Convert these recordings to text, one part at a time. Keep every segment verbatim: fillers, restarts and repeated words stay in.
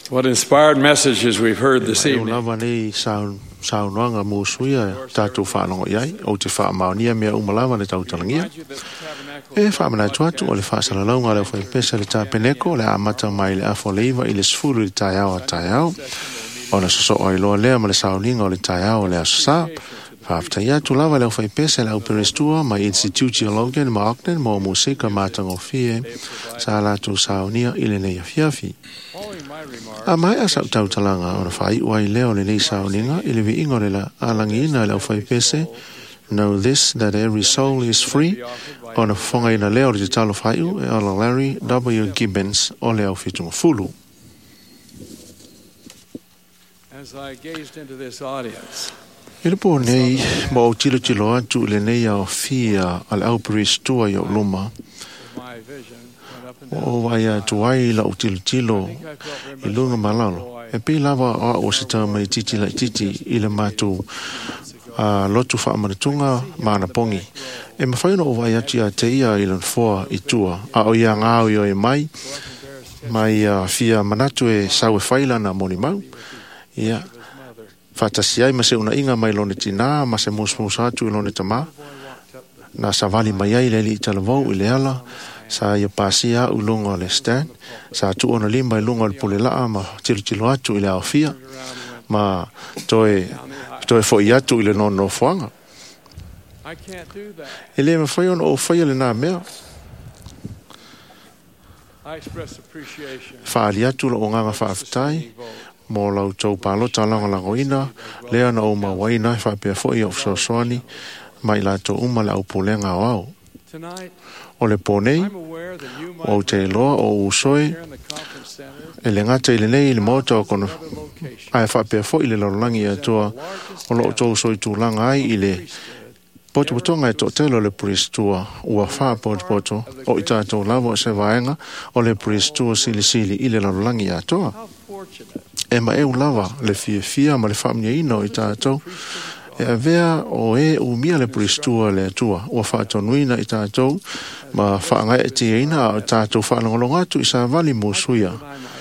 What inspired messages we've heard this evening. Lava nei sound sound wanga mo suia tatu fa no yai o te fa maonia me umalava le tau talangia. E fa mana tuatu o le fa sala longa le fa pesa le tapeneko le amata mai le afoleva i le sfulu le taiao taiao. Ona so o ilo le ma le saulinga o le taiao le asa. Fa aftaia tu lava le fa pesa le operestua mai institute logan ma aknen mo musika matango fie sala tu saunia ile le fiafi. A mai a sau tau talanga o na whai uai leo le nei sauninga ili vi ingo le la alangina le au whai pese. Know this, that every soul is free. O na whonga ina leo le te talo whai u e ala Larry W. Gibbons o le au whitunga fulu. As I gazed into this audience, Ile po nei mo au tilo tilo atu le nei au fia al au peristua i o luma. my vision went up and O vai a tuai la au tilo tilo i lunga malalo. E pi lava a o se tau mai titi la titi i le matu a lotu wha amanatunga maana pongi. E mawhaino o vai ati a te ia i lan foa i tua. A o ia ngāo i o e mai. Mai a fia manatu e sau e whaila na moni mau. Ia. Whatasi ai ma se una inga mai lone tina, ma se musmus atu i lone tama. Na sa vali mai ai le li i talavou i le ala. Sa ia pasi a u lunga le stand. Sa tu ona lima i lunga le pule laa ma tilo tilo atu i le awhia. Ma toe, toe fo i atu i le non no fuanga. I can't do that. E le ma whai ona o whai le nā mea. I express appreciation. Whaali atu la o nganga whaafitai. Mo lau tau palo talanga langoina. Lea na o ma waina whapea fo i o fsoswani. Mai la to uma le au pulenga o au. Tonight, O le ponei. I'm aware that you might O te loa o usoi. here in the conference center E le ngata i le nei i le mota o kono. another location. Ai whapea fo i le lalangi atua. O lo tau soi tūlanga ai i le poto potonga e to telo le pristua. Ua wha poto poto. O i tātou lavo se vaenga. O le pristua sili sili i le lalangi atua. How fortunate. E ma e lava le fia fia ma le whamnia ino i tātou. E a vea o e umia le pristua le atua. Ua whaatonuina i tātou. Ma whaangai e tia ina o tātou whaanangolong atu i sa vali mūsuia.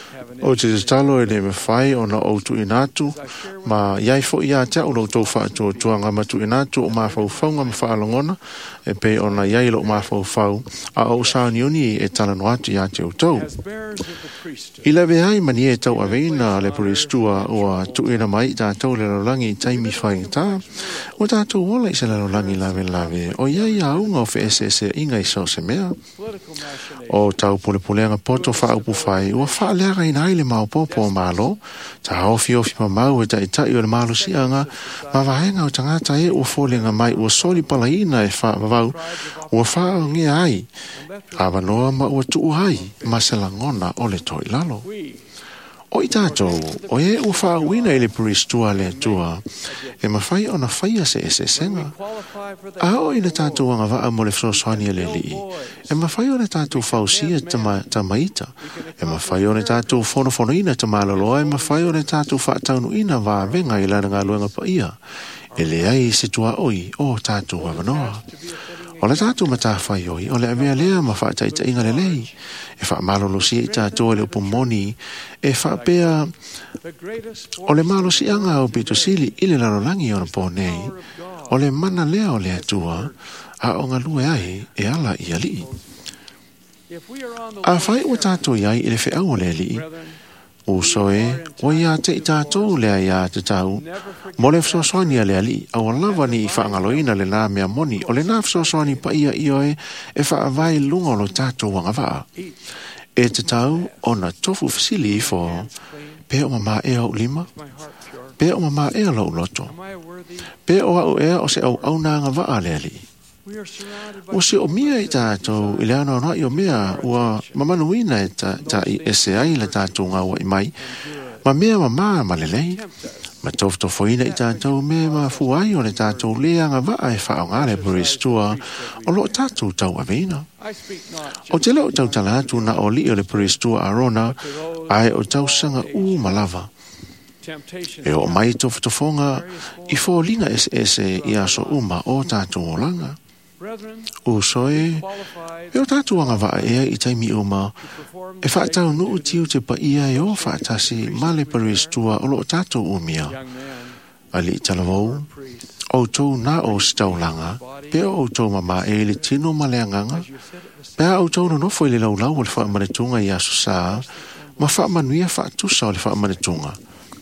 O te talo e ne me whai o na outu inatu. Ma iai fo ia te au loutou whaatua tuanga matu inatu o ma whau whaunga ma whaalongona. E pe o na iai lo ma whau whau. A o sa niuni e talano atu ia te autou. As bearers of the priesthood, I lewe ai mani e tau aveina le puristua o tuina mai tātou le lolangi taimi whai tā. O tātou wola i se le lolangi lawe lawe. O iai a unga o fe ese ese inga i sau se mea. political machination, O tau pule pulenga poto wha upu whai. Ua wha leaga ina ai le mau popo o malo. Ta ofi ofi ma mau e tai tai o le malo sianga. Ma wahenga o tangata e ua fōlenga mai. Ua soli pala ina e wha wawau. Ua wha o ngia ai. Awa noa ma ua tuu hai. Ma se langona o le toi lalo. we, O i tātou, o e ua wha wina i le puristua le tua. E ma whai o na whaia se ese senga. qualify for the A o i le tātou anga waa mo le whoswani le li. E ma whai o le tātou whausia tamaita. E ma whai o le tātou whono whono ina tamaloloa. E ma whai o le tātou whaataunu ina wā venga i lana ngā luenga pa ia. E le ai se tua oi o tātou wawanoa. O le tātou mata whai oi, o le avea lea ma whaataita inga le lei. E wha malolo si e tātou le upumoni. E wha pea the greatest o le malo si anga o pito sili i le larolangi o na pōnei. O le mana lea o le atua, a o ngā lue ai e ala i ali. if we are on the A whai o tātou iai i le whi au le li. brethren, O soe, o ia te i tātou lea ia te tau. Mo le whoswani a le ali, a o lava ni i whaangaloina le nā mea moni. O le nā whoswani pa ia i oe, e wha avai lunga lo tātou wanga waa. E te tau, o na tofu fasili i fo, pe o mama e au lima, my heart pure. pe o mama e au loto. Am I worthy? Pe o au ea o se au au nanga waa le ali. We are surrounded by O se o mia i tātou, i le ana ona i o mea, ua mamanuina e ta, ta i ese ai le tātou ngā wa i mai. Ma mea ma maa ma le lei. Ma tofto foina i tātou mea ma fuai o le tātou lea ngā waa e wha o ngā le puristua, o lo tātou tau avina. I speak not O te leo tau talatu na o li o le puristua arona, ai o tau sanga u malava. temptation. E o mai tofto fonga, i fō linga ese ese i aso uma o tātou o langa. O soe, e o tātou anga wa ea i taimi o ma, e whaatau nuu tiu te pa ia e o whaatasi male paristua o lo tātou o mia. Ali i talavou, o tau na o staulanga, pe o tau mama e le tino maleanganga, pe o tau no nofo i le lau lau o le whaamanetunga i asu saa, ma whaamanuia whaatusa o le whaamanetunga.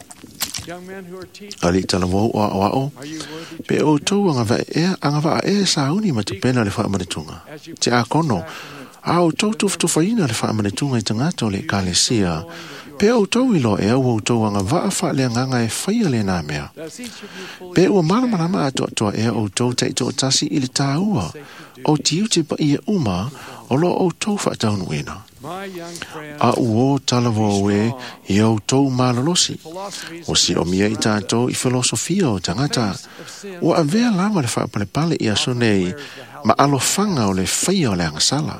Ali talavou o a o, pe o tau anga va e, anga va e sa uni ma te pena le whaamanetunga. Te a kono, a o tau tuftufaina le whaamanetunga i tangata o le kalesia, pe o tau ilo e au o tau anga va a wha le anganga e whaia le nā mea. Pe ua maramarama ato atoa e o tau te ito o tasi i le tāua, o tiu te pa ia uma, o lo o tau whaataunu ena. A uo talavo e i au tau malolosi. O si o mia i tātou i filosofia o tangata. O a vea lama le whaapale i aso nei, ma alofanga o le whaia o le angasala.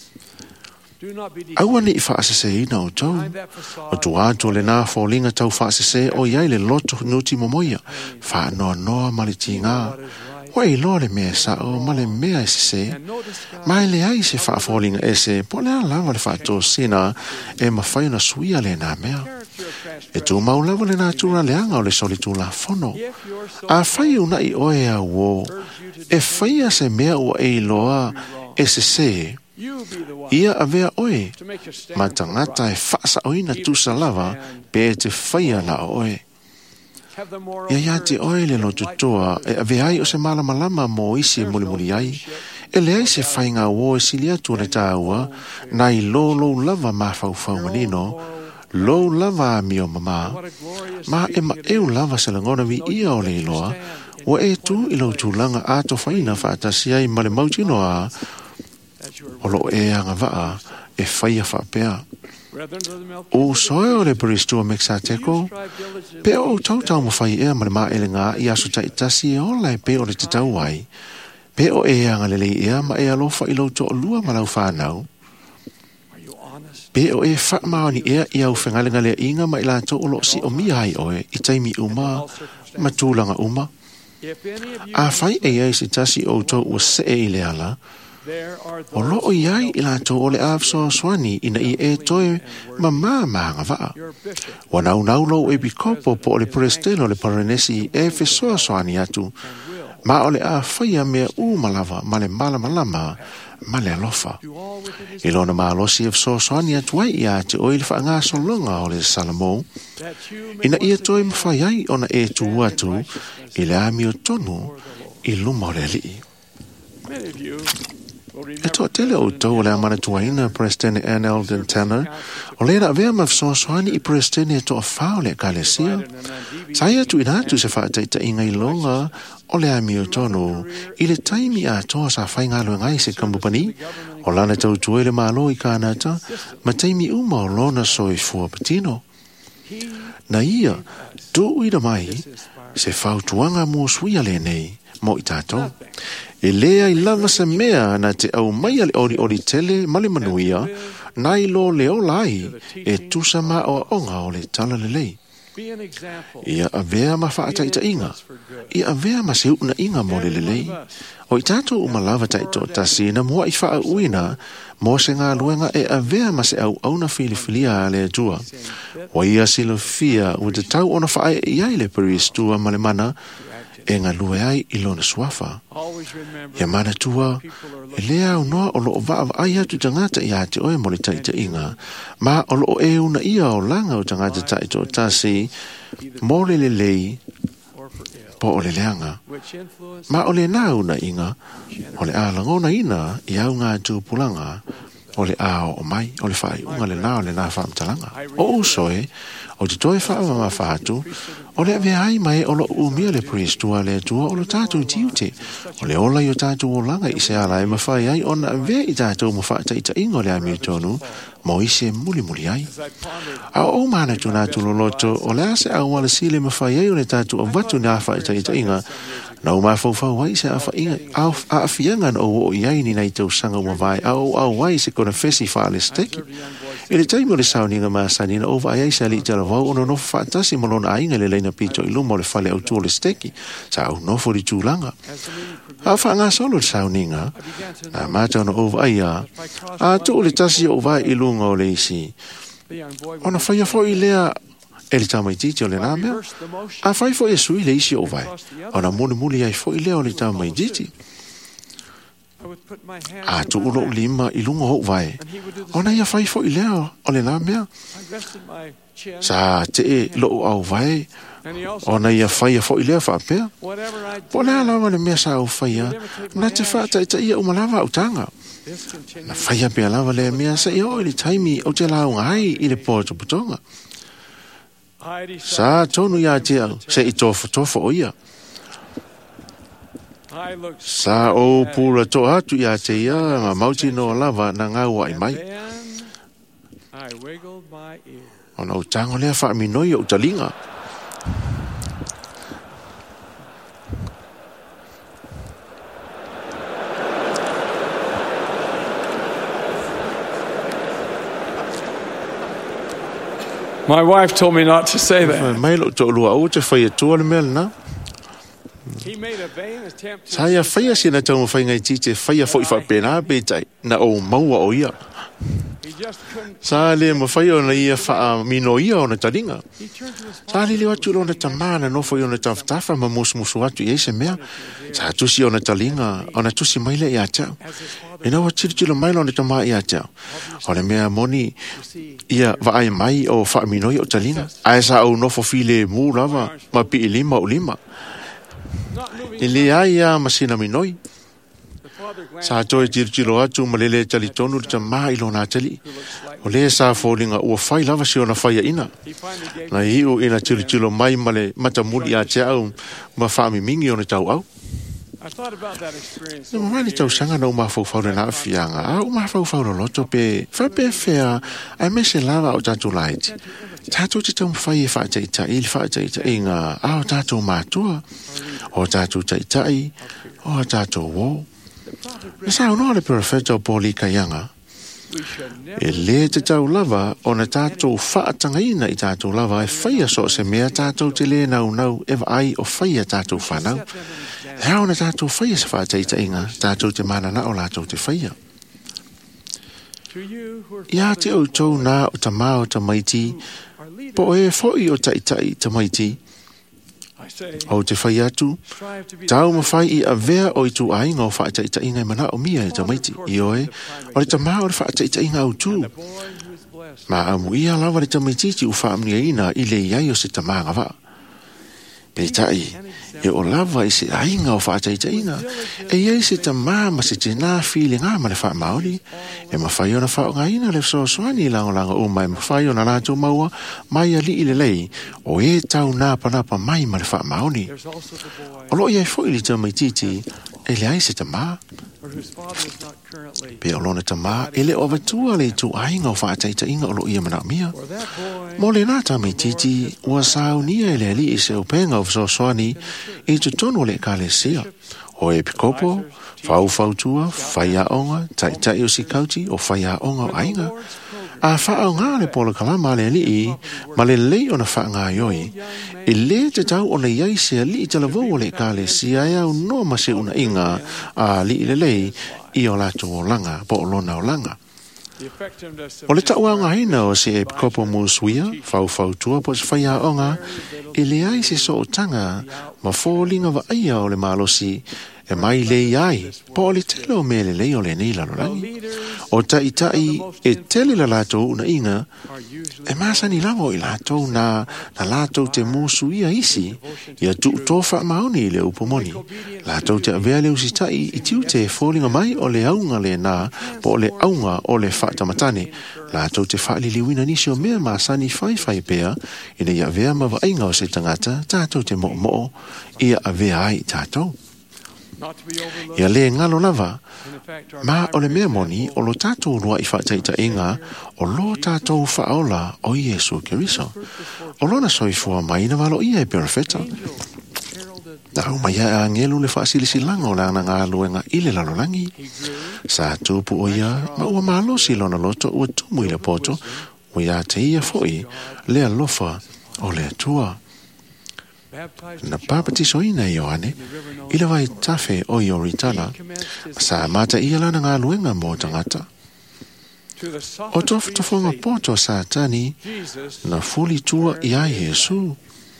Aua ni i whaasese ina o tau. O tu ato le nā fōlinga tau whaasese o iai le loto nuti momoia. Wha noa noa maliti ngā. Wai loa le mea sa o male mea e se mai le ai se whaafolinga e se po lea lava le whaato sina e mawhai na suia le nā mea. E tū maulawa le nā tūra leanga o le soli tū la fono. A whai una i oe a uo. E whaia se mea o e loa e se se. Ia a vea oe. Ma tangata e whaasa oina tūsa lava pe te whaia la oe. Ia ia te oe le no tutoa e ave ai o se malama lama mo isi e muli muli ai. E le ai se whainga o e silia tu le tāua na i lo lo lava ma fau fau manino, lo lava a mio mama, ma e ma eu lava se langona vi ia o le iloa, o e tu i lo tu langa ato whaina whaatasi ai ma le mautinoa, o lo e anga waa e whaia whaapea. O soe o le paristua mexateko, pe o tau tau mo whai ea male maa ele ngā i asu tai tasi e olai pe o le te tau ai, pe o e anga lele ea ma e alofa i lau to o lua malau whanau, pe o e wha maoni ea i au whengalenga lea inga ma i la to o lo si o mi hai oe i taimi uma, ma tūlanga uma. A whai e ei se tasi o tau ua se e i le ala, o lo o iai i la to o le afso swani ina i e toe ma maa maanga waa. Wa nau nau lo e bikopo po o le presteno le paranesi e fesoa swani atu, ma o le a whaia mea u malawa ma le mala malama ma le alofa. I lona maa losi e fesoa swani atu ai i ate o i le wha ngā solonga o le salamo, ina i e toe mawhaiai o na e tu atu i le ami o tonu i luma o le alii. E toa tele o tau o le amana tuaina Prestene Ann Eldon Tanner, o le na avea mafsoasoani i Prestene e toa whao le kalesia. Sai atu ina atu se whaataita inga i longa o le ami o tonu, i le taimi a toa sa whainga alo ngai se Kamupani, o lana tau tue le malo i kānata, ma taimi uma o lona so i fua patino. Na ia, tu uida mai, se whau tuanga mua suia le nei, mo i tātou. E lea i lava se mea na te au mai ale ori ori tele male manuia, nai lo leo lai e tusa ma o onga o le tala le lei. Ia avea ma whaata ita inga, ia avea ma se una inga mo le lei. O i tātou umalava taito tasi na mua i wha uina, mo se ngā luenga e avea ma se au auna filifilia a le atua. O ia silo fia u te tau ona wha ai iai le paristua male mana, e ngā lue ai i lona suafa. Ia mana tua, e lea au noa o loo vaa ai atu tangata i ate oe mo le taita inga, ma o loo e una ia o langa o tangata taito o tasi, mo le le lei, po o le leanga. Ma o le nā una inga, o le a langona ina i au ngā tūpulanga, o le a o mai, o le whai unga le nā o le nā whaamtalanga. O usoe, o te toi whaamama whaatu, o le ave ai mai o lo umia le prestua le tua o lo tātou tiute. O le ola i o tātou o langa i se ala e mawhai ai o na ave i tātou mawhaata i ta ingo le ami tonu, mo i se muli muli ai. A o mana tu nā tu loloto, o le ase a wala sile mawhai ai o le tātou o watu nā wha i ta i ta inga, na o mawhau wai se a awhiangan o o iai ni nei tau sanga o mawai, a o au wai se kona fesi wha le steki. E le taimi o le sauninga masani na ova ai sa li tala vau ono no whaatasi malona ainga le leina pito i luma o le whale au tō le steki sa au nofo li tūlanga. A whaanga solo le sauninga na mata ono ova ai a a tō le tasi o vai i lunga o le isi. Ona whaia fo i lea e le tamai titi o le nāmea a whai fo e sui le isi o vai. Ona mune muli ai fo i lea o le tamai titi. A tu ulo lima i lunga ho vai. Ona ia whai fo i lea o le nā mea. Sa te e lo au vai. Ona ia whai a fo i lea whapea. Po lea lawa le mea sa au whai a. Na te whata i ta ia umalawa au tanga. Na whai a pia lawa le mea sa i o i le taimi au te lau ngai i le pōta putonga. Sa tonu ia te au se i tofa tofa o ia. Sa o pula to atu ia te ia ma mauti no lava na ngau ai mai. Ona o tango lea wha minoi o talinga. My wife told me not to say that. Mai lo to lua o te whai atua le mea na. Saya whaia si na tau mwhai ngai tite whaia fo i whapena betai na o maua o ia. Sa le mwhai o na ia wha mino ia o na taringa. Sa le leo atu lo na tamana no fo i o na tawhatafa ma musu musu atu i eise mea. Sa tusi o na talinga o na tusi maile i atau. E na wa tiri tilo maile o na tamaa i atau. O na mea moni ia vaai mai o wha mino i o talinga. Ae sa au no fo file mu lava ma pi i lima o lima. I le ai a masina minoi. Sa toi tiri tiro atu ma lele tali tonu le tamaa ilo na tali. O le sa fōlinga ua whai lava si o na whaia ina. Na hiu ina tiri tiro mai ma le matamuli a te au ma whaami mingi o na tau au. Na mamani tau sanga na uma whau le na fianga. A uma whau whau loto pe whape fea ai mese lava o tatu laiti. Tātou te tau mwhai e whaataita i le whaataita i ngā ao tātou mātua, o tātou taitai, o tātou wō. E sa unoa le profeta o Pōli Kaianga, e le te tau lava o na tātou whaatangaina i tātou lava e whaia so se mea tātou te le nau nau e ai o whaia tātou whanau. E hao na tātou whaia sa whaataita i ngā tātou te manana o lātou te whaia. Ia te au tau nā o ta mā o ta maiti, po e foi o taitai ta maiti. O te whai atu, tau ma whai i a vea o i tu ainga o whaataitai ingai mana o mia e ta maiti. I oe, o le ta mā o le whaataitai inga au tū. Ma amu ia lawa le ta maiti ti u whaamnia ina i le iai o se ta mā ngawa. Peitai, e o lava i se ainga o whaataitai inga, e iai se ta mā ma se te nā while ngā ma le wha maori. E ma whai o na whao ngā ina le so soani i lango lango o mai ma whai o na nātou maua mai a li i le lei o e tau nāpa nāpa mai ma le wha maori. O lo iai fo i li ta mai titi e le ai se ta mā. Pe o lona ta mā e le o vatua le tu ainga o whaataita inga o lo ia mana mia. Mo le nā ta mai titi ua sao nia e le ali i se o penga o so soani i tu tono le ka le sia. O e pikopo, whau whautua, whaia onga, tai tai o si kauti o whaia onga o ainga. A whaau ngā le pola kalama le li i, ma le lei o na wha ngā ioi, e le te tau o na iai se li i tala vau le ka le si ai au no ma se una inga a li i le lei i o lato o langa, po o lona o langa. O le tau ngā hina o se e pikopo mūsuia, whau whautua po se whaia onga, e le ai se so o tanga, ma fōlinga wa aia o le malosi, e mai le iai, po o le tele o me le lei o le nei lanorangi. O tai tai e tele la lātou una inga, e masani lawa i lātou na, na lātou te mūsu ia isi, ia tu tofa maoni i le upomoni. Lātou te avea le usi tai i tiu te fōlinga mai o le aunga le nā, po o le aunga o le whaatamatane. Lātou te whaaliliwina nisi o mea masani whai whai pea, ina ia avea mawa ainga o se tangata, tātou te mo mo, ia avea ai tātou. Ia le ngalo lava, ma o le mea moni o lo tātou rua i whaataita inga o lo tātou whaola o Iesu Keriso. O lona soifua mai na walo ia e perfeta. Tau mai a ngelu le whaasilisilanga o la ngā luenga i le lalolangi. Sa tūpu o ia, ma ua malo si lona loto ua tumu i le poto, ua ia te ia foi le alofa o le atua. Na papatiso ina i Ioane, i le vai tafe o Ioritana, sa mata ia lana ngā luenga mō tangata. O tofu tofonga poto sa tani, na fuli tua i ai Jesu.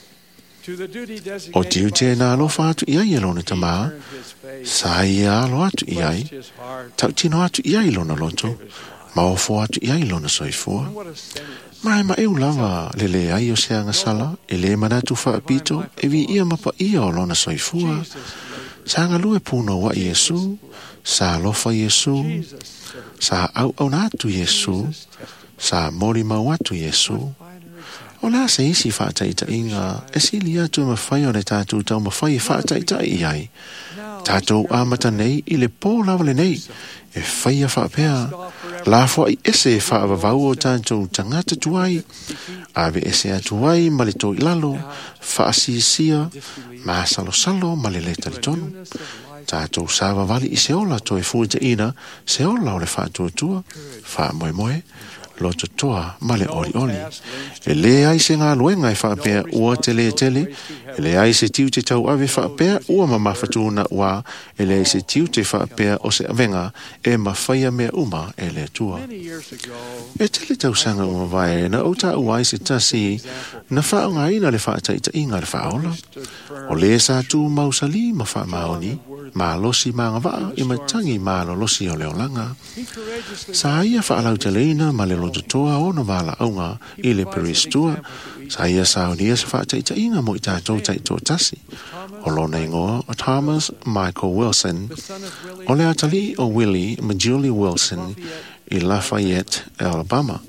O tiu te nā alofa atu i ai lona tamā, sa ia alo atu i ai, tau tino atu i ai lona loto, ma ofo atu i ai lona soifua. Mai ma eu lava le le ai o seanga sala, e le manatu whaapito, e vi ia mapa ia o lona soifua. Sa ngalue puno wa Yesu, sa alofa Yesu, sa au au natu Yesu, sa mori mau atu Yesu. O la se isi whaataita inga, e sili atu ma whai o le tātou tau ma whai whaataita i ai. Tātou amata nei i le pō lawale nei, e whai a whaapea. La fwa i ese e whaavavau o tātou tangata tuai, ave ese a tuai ma le tō ilalo, whaasisia, ma salo salo ma le le talitonu. Tātou sāwa wali i seola to e fuita ina, seola o le whaatua tua, wha moe moe, loto toa ma le oli oli. E le ai se ngā luenga e whaapea ua tele tele, e le ai se tiu te tau ave whaapea ua ma mawhatuna ua, e le ai se tiu te whaapea o se avenga e ma whaia mea uma e le tua. E tele tau sanga uma vai na o ta uai se tasi, na whao ngā ina le whaataita inga le whaola. O le sa tu mausali ma wha maoni, ma losi ma ngā waa i ma tangi ma lo losi o leolanga. Sa ia whaalau te leina ma le loto toa o na wala aunga i le peristua, sa ia sa unia sa whaataita inga mo i tātou taito tasi. O lona ingoa o Thomas Michael Wilson, o le atali o Willie ma Julie Wilson i Lafayette, Alabama.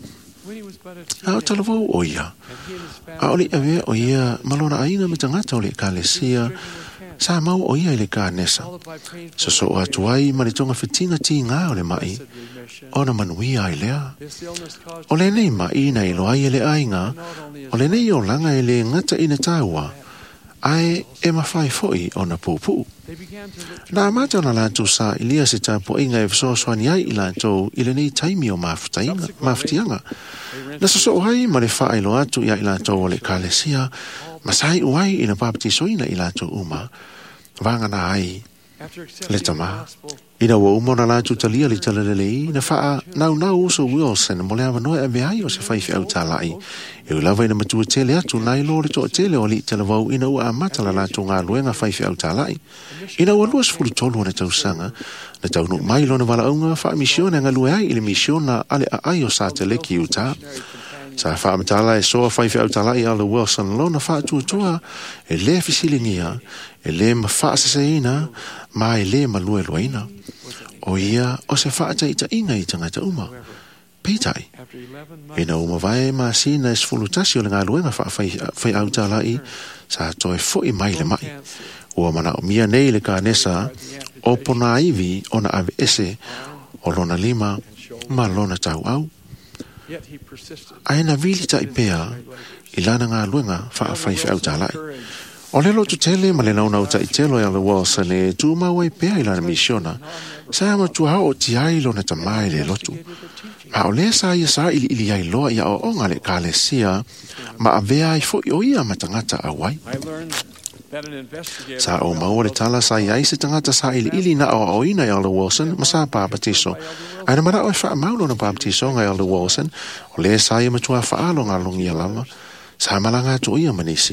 A o talavau o ia. A oli awe o ia malona aina me tangata o le kalesia, sa mau o ia i le kānesa. Sa so o atuai ma le tonga whitinga ti ngā o le mai, o na manuia i lea. O le nei ma ina i loai e le ainga, o le nei o langa e le ngata ina tāua, ai e mawhai foi o na pūpū. Nā mata o na lātou sa i lia se tāpo inga e whasoaswani ai i lātou i le nei taimi o mawhitianga. Na sa so o hai ma le whaai lo atu ia i lātou o le kālesia, ma sai uai ina papati soina i lātou uma, vanga na ai, le tama. Ina wa umo na lātou talia li talalelei, na whaa nau nau uso Wilson, mo le awa noe ave ai o se whaifi au tālai. E u lawa ina matua tele atu, nai lo le toa tele o li talavau ina ua amata la lātou ngā luenga whaifi au tālai. Ina ua luas fulu tolu na tau sanga, na tau nuk mai lo na wala unga, wha misiona ngā lue ai ili misiona ale a ai o sa te leki uta. Sa whaamatala e soa whaifi au talai ala Wilson lona whaatua tua, e le fisilingia, e le ma whaasaseina, ma e le ma lue luaina. O ia, o se whaataita inga i tangata uma. Peitai. E na uma vai ma sina es fulutasi o le ngā luenga whai au talai, sa toi fwoi mai le mai. Ua mana o mia nei le ka nesa, o pona iwi o na ave ese, o lona lima, ma lona tau au. Aina vili ta ipea i lana ngā luenga wha whaifi au tālai. O le lotu tele ma le naunau ta i telo e ala Wilson e tū maua ipea i lana misiona, sa ama tu hao o ti ai lona ta mai le lotu. Ma o le sa ia sa ili ili ai loa ia o onga le kālesia, ma a vea i fo i o ia matangata awai. Sa o maua le tala sa iai se tangata sa ili ili na o oina i ala Wilson ma sa pāpatiso. Aina mara o e wha maulo na pāpatiso ngai ala Wilson, o le sa ia matua wha alo ngā longi alama, sa malanga atu ia manisi.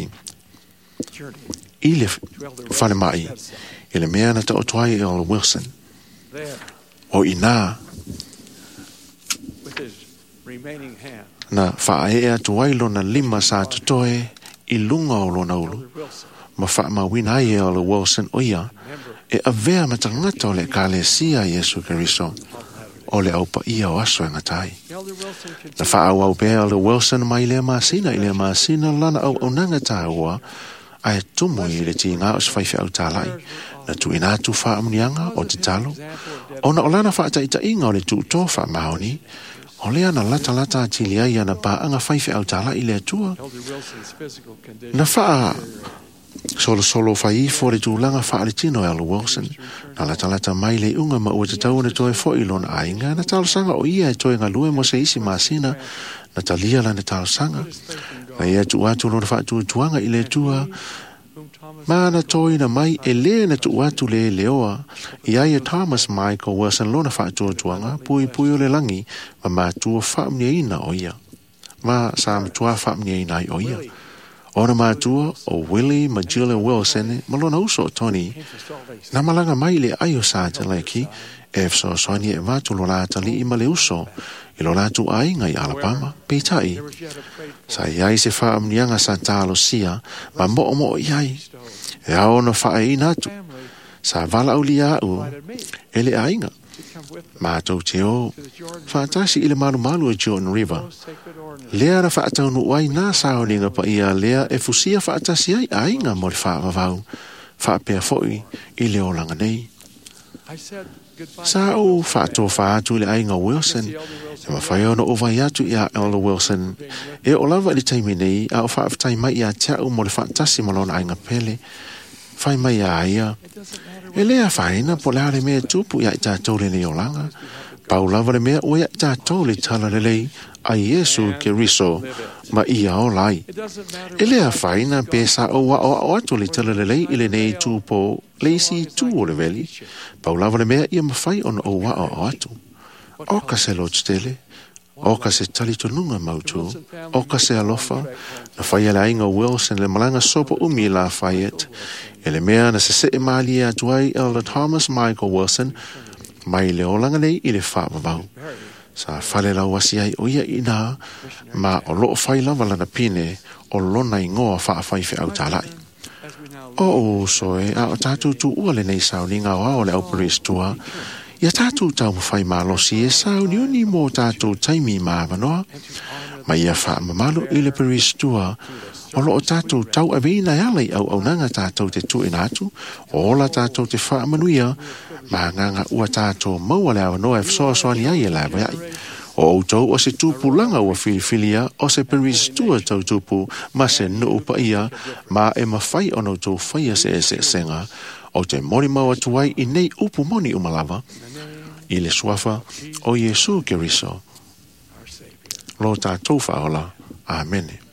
I le whane mai, i le mea na ta o tuai i ala Wilson. O i nā, na wha e atu wailo na lima sa tutoe i lunga o lona ulu. Ma wha ma wina ai e ala Wilson o ia, e a vea matangata o le kālesia Yesu Keriso, o le aupa ia o aso e ngatai. Na wha au au pēa ala Wilson mai lea maasina i lea maasina lana au au nanga tāua, ai tumu i le ti ngā o se whaifi au tālai, na tu ina tu wha amunianga o te talo, o na o lana wha ata ita inga o le tu tō wha maoni, o lea na lata lata atili ai ana pā anga whaifi au tālai i lea tua. Na wha Solo solo fai fo le tūlanga whaaletino e Al Wilson. Na la talata mai le unga ma ua te tau na toe fo ilona ainga na talasanga o ia e toe ngalue mo se isi masina na talia la na talasanga. Na ia tu atu lona whaatu tuanga i le tua ma na toi na mai e le na tu atu le leoa i aia Thomas Michael Wilson lona whaatu tuanga pui pui o le langi ma ma tua whaamnia ina o ia. Ma sa matua whaamnia ina o ia. Ora mātua o Willie Magilla Wilson malona uso o Tony na malanga mai le aio sa te leki e fso soani e vatu lo la tali i male uso i lo la tu ai ngai Alabama peitai sa iai se wha amnianga sa talo sia ma mo mo iai e ao na wha e inatu sa vala uli au e le ainga mātou te o whaatasi i le malu malu e Jordan River lea ra whaatau nu wai nā saoninga pa ia lea e fusia whaatasi ai ainga mo le whaavavau whaapea foi i le olanga nei sa o whaato whaatu le ainga Wilson e mawhai ono o vai atu i a Elder Wilson e o lava i le taimi nei a o whaafatai mai i a teau mo le whaatasi malona ainga pele whai mai a ia e lea whaina po lea le mea tupu i a i tātou le nei olanga pau lava le mea o i a i tātou le tala le lei a Yesu ke riso ma ia o lai. E lea whaina pesa o wa o atu le tala le lei i le nei tūpo leisi tū o le veli pau lava le mea ia mawhai on o wa o atu. O ka se lo tele o ka se tali tonunga mautu, o ka se alofa, na whai ala inga Wilson le malanga sopa umi la whaiet, e le mea na se se e maali a tuai Elder Thomas Michael Wilson, mai le olanga nei i le whaavavau. Sa whale lau wasi ai o ia ina, ma o loo whai lava lana pine, o lona i ngoa whaafai fe au tālai. O o soe, a o tātou tu ua le nei sauninga o ao le au paris tua, ia tātou tau mawhai malosi e sau ni uni mō tātou taimi māwanoa. Ma ia wha mamalu i le paris tua, o lo o tātou tau avina alai au au nanga tātou te tu inatu, o la tātou te wha manuia, ma nganga ua tātou maua le awanoa e fsoa soani ai e lawa ai. O au tau o se tupu langa ua filifilia, o se paris tua tau tupu, ma se nuu pa ia, ma e mawhai ono tau whaia se e se senga, o te mori maua tuai i nei upu moni umalava, i le suafa o Yesu Keriso. Lo tātou whaola. Amen.